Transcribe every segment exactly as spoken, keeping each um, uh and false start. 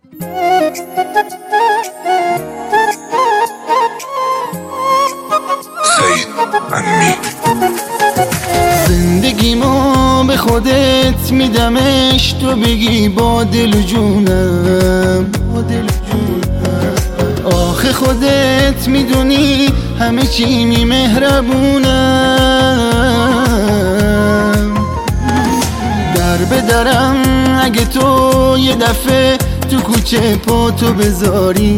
زندگیمو به خودت میدمش، تو بگی با دل و جونم. آخه خودت میدونی همه چی می مهربونم. در به درم اگه تو یه دفعه تو کوچه پاتو بذاری،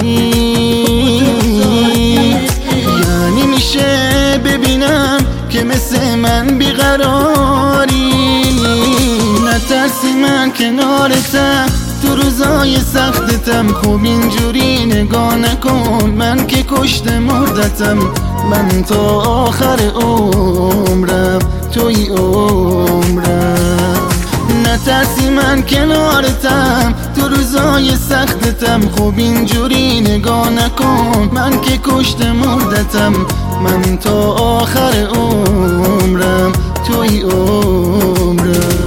یعنی میشه ببینم که مثل من بیقراری. نترسی من کنارتم تو روزای سختتم، خوب اینجوری نگاه نکن، من که کشت مردتم. من تا آخر عمرم توی عمرم. نترسی من کنارتم تو روزای سختتم، خوب اینجوری نگاه نکن، من که کشت مردتم. من تا آخر عمرم توی عمرم.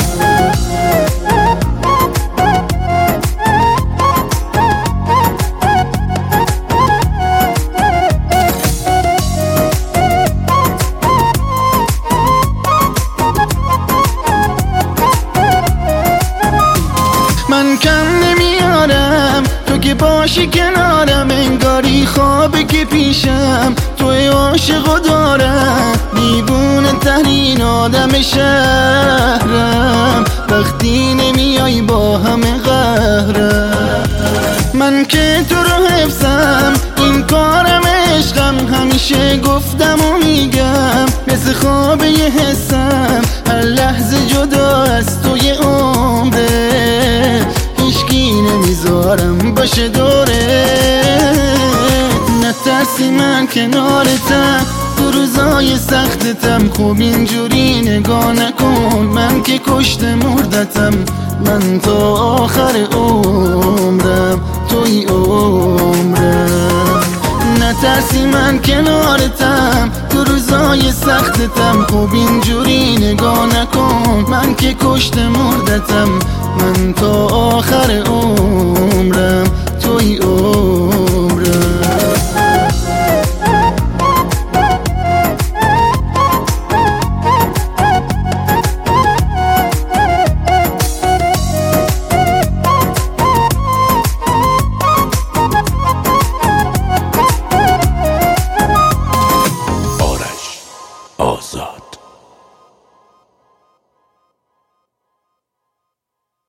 من کم نمیارم تو که باشی کنارم، انگاری خوابه که پیشم توی عاشقو دارم. دیوونه ترین آدم شهرم، وقتی نمیای با همه قهرم. من که تو رو حفظم، این کارم عشقم، همیشه گفتم و میگم مثل خواب یه حسم. هر لحظه جدا از توی عمره، هیچکی نمیذارم باشه دوره. نترسی من کنارتم تو روزای سختتم، خوب اینجوری نگاه نکن، من که کشت مردتم. من تا آخر عمرم توی عمرم. نترسی من کنارتم تو روزای سختتم، خوب اینجوری نگاه نکن، من که کشت مردتم. من تا آخر عمرم توی عمرم.